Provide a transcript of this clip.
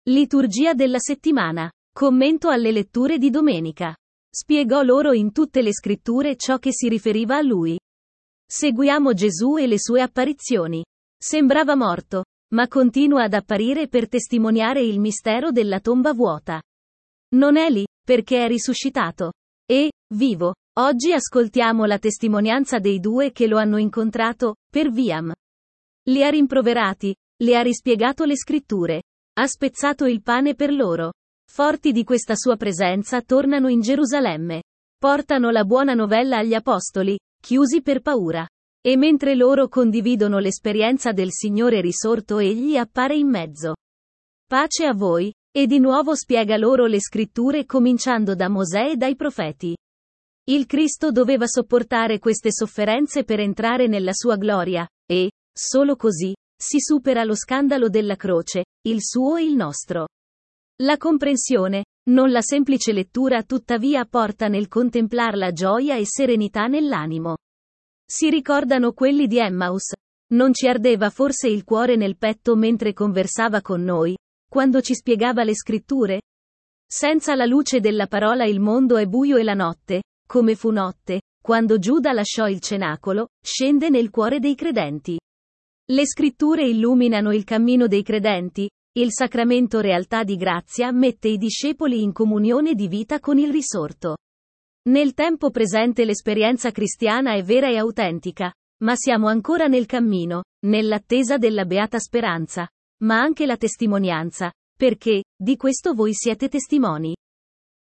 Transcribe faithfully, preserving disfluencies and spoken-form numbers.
Liturgia della settimana. Commento alle letture di domenica. Spiegò loro in tutte le scritture ciò che si riferiva a lui. Seguiamo Gesù e le sue apparizioni. Sembrava morto, ma continua ad apparire per testimoniare il mistero della tomba vuota. Non è lì, perché è risuscitato. E, vivo. Oggi ascoltiamo la testimonianza dei due che lo hanno incontrato, per Viam. Li ha rimproverati, le ha rispiegato le scritture. Ha spezzato il pane per loro. Forti di questa sua presenza tornano in Gerusalemme. Portano la buona novella agli apostoli, chiusi per paura. E mentre loro condividono l'esperienza del Signore risorto, egli appare in mezzo. Pace a voi, e di nuovo spiega loro le scritture cominciando da Mosè e dai profeti. Il Cristo doveva sopportare queste sofferenze per entrare nella sua gloria, e, solo così, si supera lo scandalo della croce, il suo e il nostro. La comprensione, non la semplice lettura, tuttavia porta nel contemplarla gioia e serenità nell'animo. Si ricordano quelli di Emmaus. Non ci ardeva forse il cuore nel petto mentre conversava con noi, quando ci spiegava le scritture? Senza la luce della parola il mondo è buio e la notte, come fu notte, quando Giuda lasciò il cenacolo, scende nel cuore dei credenti. Le scritture illuminano il cammino dei credenti, il sacramento realtà di grazia mette i discepoli in comunione di vita con il risorto. Nel tempo presente l'esperienza cristiana è vera e autentica, ma siamo ancora nel cammino, nell'attesa della beata speranza, ma anche la testimonianza, perché, di questo voi siete testimoni.